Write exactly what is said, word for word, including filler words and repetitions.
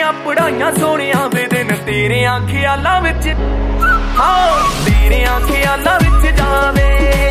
ਦੀਆਂ ਪੜਾਈਆਂ ਸੋਹਣੀਆਂ ਵੇ ਦਿਨ ਤੇਰਿਆਂ ਖਿਆਲਾਂ ਵਿੱਚ, ਹਾਂ ਤੇਰਿਆਂ ਖਿਆਲਾਂ ਵਿੱਚ ਜਾਵੇ।